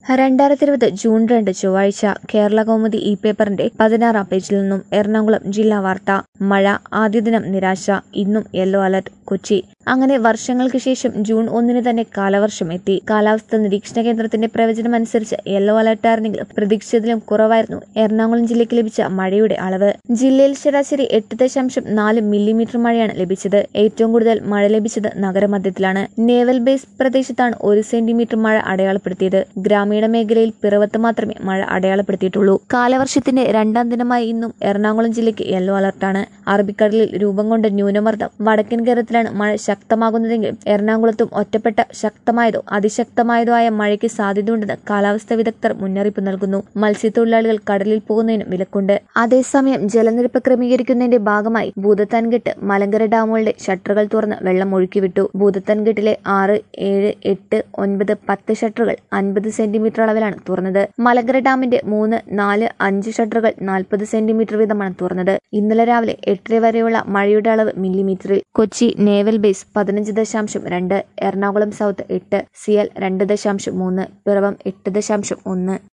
2020 June 2 ചൊവ്വാഴ്ച കേരളകൗമുദി പേപ്പറിന്റെ 16-ാം പേജിൽ നിന്നും എറണാകുളം ജില്ലാ വാർത്ത. മഴ ആദ്യ ദിനം നിരാശ, ഇന്നും യെല്ലോ അലർട്ട്. കൊച്ചി. അങ്ങനെ വർഷങ്ങൾക്ക് ശേഷം ജൂൺ 1 തന്നെ കാലവർഷം എത്തി. കാലാവസ്ഥാ നിരീക്ഷണ കേന്ദ്രത്തിന്റെ പ്രവചനമനുസരിച്ച് യെല്ലോ അലർട്ടായിരുന്നെങ്കിലും പ്രതീക്ഷിച്ചതിലും കുറവായിരുന്നു എറണാകുളം ജില്ലയ്ക്ക് ലഭിച്ച മഴയുടെ അളവ്. ജില്ലയിൽ ശരാശരി 8.4 മില്ലിമീറ്റർ മഴയാണ് ലഭിച്ചത്. ഏറ്റവും കൂടുതൽ മഴ ലഭിച്ചത് നഗരമധ്യത്തിലാണ്. നേവൽ ബേസ് പ്രദേശത്താണ് 1 സെന്റിമീറ്റർ മഴ അടയാളപ്പെടുത്തിയത്. ഗ്രാമീണ മേഖലയിൽ പിറവത്ത് മാത്രമേ മഴ അടയാളപ്പെടുത്തിയിട്ടുള്ളൂ. കാലവർഷത്തിന്റെ 2ാം ദിനമായ ഇന്നും എറണാകുളം ജില്ലയ്ക്ക് യെല്ലോ അലർട്ടാണ്. അറബിക്കടലിൽ രൂപം കൊണ്ട ന്യൂനമർദ്ദം വടക്കൻ കേരളത്തിലാണ് മഴ ശക്തമാകുന്നതെങ്കിലും എറണാകുളത്തും ഒറ്റപ്പെട്ട ശക്തമായതോ അതിശക്തമായതോ ആയ മഴയ്ക്ക് സാധ്യതയുണ്ടെന്ന് കാലാവസ്ഥാ വിദഗ്ധർ മുന്നറിയിപ്പ് നൽകുന്നു. മത്സ്യത്തൊഴിലാളികൾ കടലിൽ പോകുന്നതിനും വിലക്കുണ്ട്. അതേസമയം ജലനിരപ്പ് ക്രമീകരിക്കുന്നതിന്റെ ഭാഗമായി ഭൂതത്താൻകെട്ട്, മലങ്കര ഡാമുകളുടെ ഷട്ടറുകൾ തുറന്ന് വെള്ളം ഒഴുക്കിവിട്ടു. ഭൂതത്താൻകെട്ടിലെ 6, 7, 8, 9, 10 ഷട്ടറുകൾ 50 സെന്റിമീറ്റർ അളവിലാണ് തുറന്നത്. മലങ്കര ഡാമിന്റെ 3, 4, 5 ഷട്ടറുകൾ 40 സെന്റിമീറ്റർ വീതമാണ് തുറന്നത്. ഇന്നലെ രാവിലെ 8 വരെയുള്ള മഴയുടെ അളവ് മില്ലിമീറ്ററിൽ. Kochi naval base 15.2, Ernakulam south 8, CIAL 2.3, Piravom 8.1.